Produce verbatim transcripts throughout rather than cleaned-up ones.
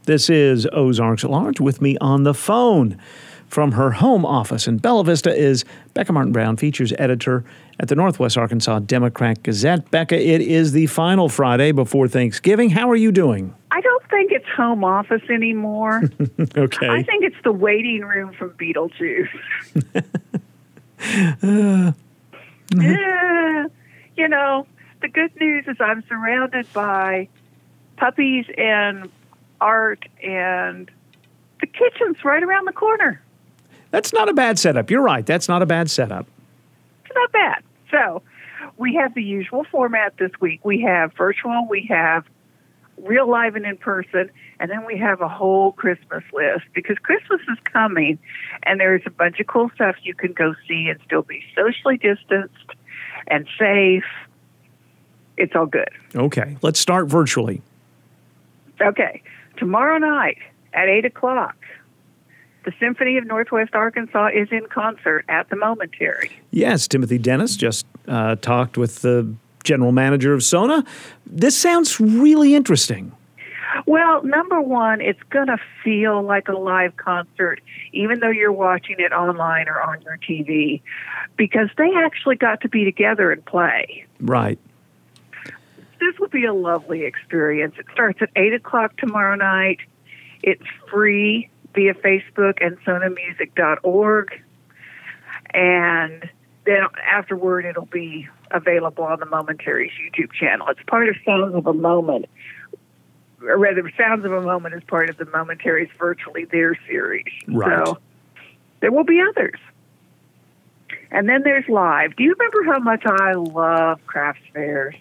This is Ozarks at Large. With me on the phone from her home office in Bella Vista is Becca Martin-Brown, features editor at the Northwest Arkansas Democrat-Gazette. Becca, it is the final Friday before Thanksgiving. How are you doing? I don't think it's home office anymore. Okay. I think it's the waiting room from Beetlejuice. uh, yeah. You know, the good news is I'm surrounded by puppies and art, and the kitchen's right around the corner. That's not a bad setup. You're right. That's not a bad setup. It's not bad. So we have the usual format this week. We have virtual, we have real live and in person, and then we have a whole Christmas list because Christmas is coming, and there's a bunch of cool stuff you can go see and still be socially distanced and safe. It's all good. Okay. Let's start virtually. Okay. Tomorrow night at eight o'clock, the Symphony of Northwest Arkansas is in concert at the Momentary. Yes, Timothy Dennis just uh, talked with the general manager of Sona. This sounds really interesting. Well, number one, it's going to feel like a live concert, even though you're watching it online or on your T V, because they actually got to be together and play. Right. This will be a lovely experience. It starts at eight o'clock tomorrow night. It's free via Facebook and sona music dot org. And then afterward, it'll be available on the Momentary's YouTube channel. It's part of Sounds of a Moment. Or rather, Sounds of a Moment is part of the Momentary's Virtually There series. Right. So there will be others. And then there's live. Do you remember how much I love crafts fairs?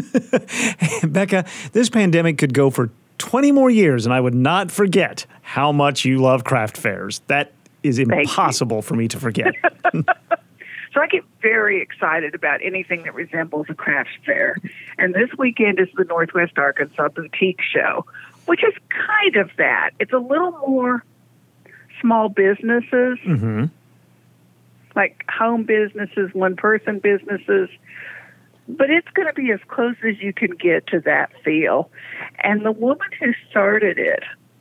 Becca, this pandemic could go for twenty more years, and I would not forget how much you love craft fairs. That is impossible for me to forget. So I get very excited about anything that resembles a craft fair. And this weekend is the Northwest Arkansas Boutique Show, which is kind of that. It's a little more small businesses. Mm-hmm. Like home businesses, one-person businesses. But it's going to be as close as you can get to that feel. And the woman who started it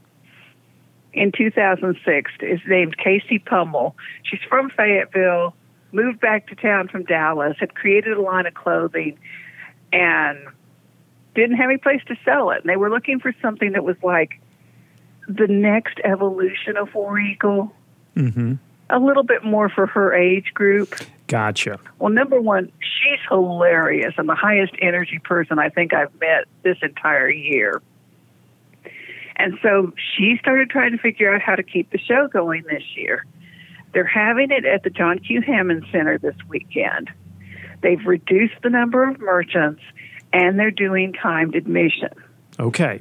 in two thousand six is named Casey Pummel. She's from Fayetteville, moved back to town from Dallas, had created a line of clothing, and didn't have any place to sell it. And they were looking for something that was like the next evolution of War Eagle. Mm-hmm. A little bit more for her age group. Gotcha. Well, number one, she's hilarious and the highest energy person I think I've met this entire year. And so she started trying to figure out how to keep the show going this year. They're having it at the John Q. Hammond Center this weekend. They've reduced the number of merchants, and they're doing timed admission. Okay.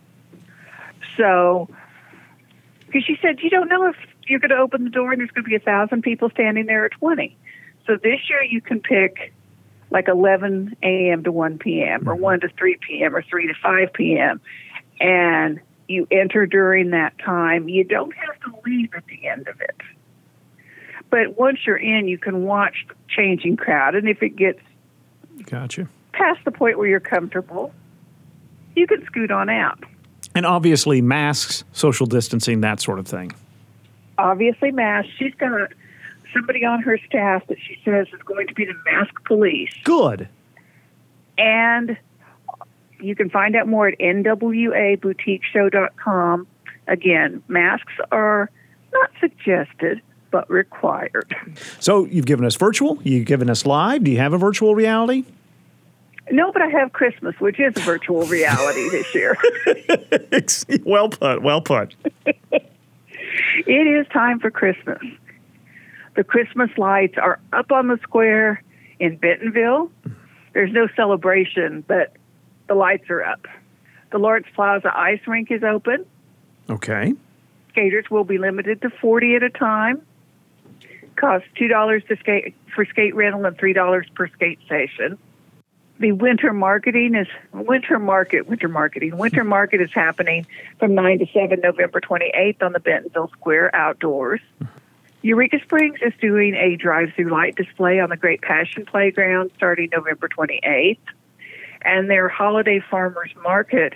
So, because she said, you don't know if you're going to open the door and there's going to be a thousand people standing there or twenty. So this year you can pick like eleven a.m. to one p.m. or one to three p.m. or three to five p.m. And you enter during that time. You don't have to leave at the end of it. But once you're in, you can watch the changing crowd. And if it gets gotcha. past the point where you're comfortable, you can scoot on out. And obviously masks, social distancing, that sort of thing. Obviously masks. She's got somebody on her staff that she says is going to be the mask police. Good. And you can find out more at N W A boutique show dot com. Again, masks are not suggested, but required. So you've given us virtual, you've given us live. Do you have a virtual reality? No, but I have Christmas, which is a virtual reality this year. Well put, well put. It is time for Christmas. The Christmas lights are up on the square in Bentonville. There's no celebration, but the lights are up. The Lawrence Plaza ice rink is open. Okay. Skaters will be limited to forty at a time. Costs two dollars to skate for skate rental and three dollars per skate station. The winter marketing is winter market, winter marketing, winter market is happening from nine to seven, November twenty-eighth on the Bentonville Square outdoors. Eureka Springs is doing a drive-through light display on the Great Passion Playground starting November twenty-eighth. And their Holiday Farmers Market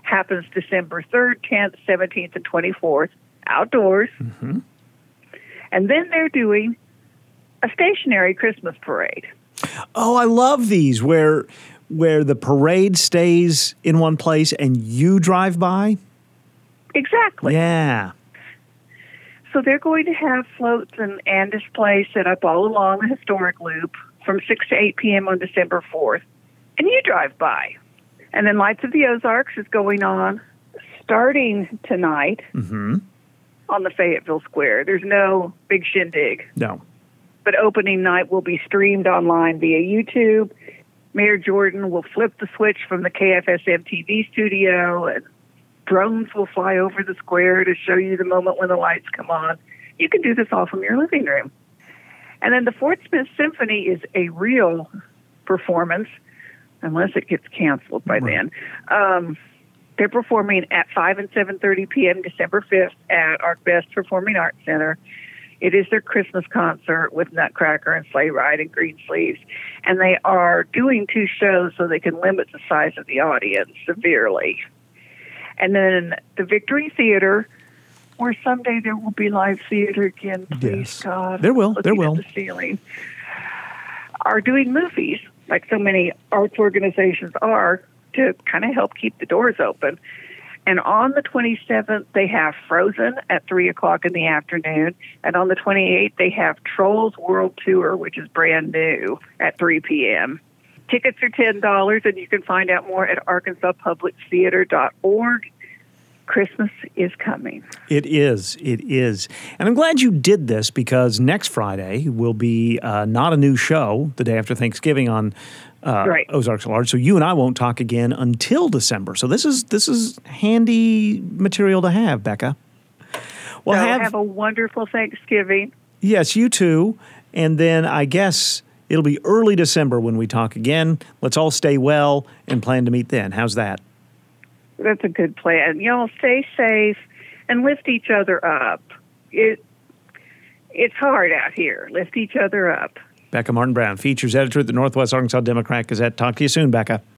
happens December third, tenth, seventeenth, and twenty-fourth, outdoors. Mm-hmm. And then they're doing a stationary Christmas parade. Oh, I love these where where the parade stays in one place and you drive by. Exactly. Yeah. So they're going to have floats and, and displays set up all along the historic loop from six to eight p.m. on December fourth. And you drive by. And then Lights of the Ozarks is going on starting tonight Mm-hmm. on the Fayetteville Square. There's no big shindig. No. But opening night will be streamed online via YouTube. Mayor Jordan will flip the switch from the K F S M T V studio, and drones will fly over the square to show you the moment when the lights come on. You can do this all from your living room. And then the Fort Smith Symphony is a real performance, unless it gets canceled by Right. then. Um, they're performing at five and seven thirty p.m. December fifth at ArcBest Performing Arts Center. It is their Christmas concert with Nutcracker and Sleigh Ride and Greensleeves. And they are doing two shows so they can limit the size of the audience severely. And then the Victory Theater, where someday there will be live theater again, please, Yes. God. There will, there Looking will. at the ceiling. Are doing movies, like so many arts organizations are, to kind of help keep the doors open. And on the twenty-seventh, they have Frozen at three o'clock in the afternoon. And on the twenty-eighth, they have Trolls World Tour, which is brand new, at three p.m. Tickets are ten dollars, and you can find out more at arkansas public theater dot org. Christmas is coming. It is. It is. And I'm glad you did this because next Friday will be uh, not a new show, the day after Thanksgiving on uh, Right. Ozarks at Large. So you and I won't talk again until December. So this is this is handy material to have, Becca. Well, so have, have a wonderful Thanksgiving. yes, you too. And then I guess it'll be early December when we talk again. Let's all stay well and plan to meet then. How's that? That's a good plan. Y'all stay safe and lift each other up. It It's hard out here. Lift each other up. Becca Martin Brown, features editor at the Northwest Arkansas Democrat Gazette. Talk to you soon, Becca.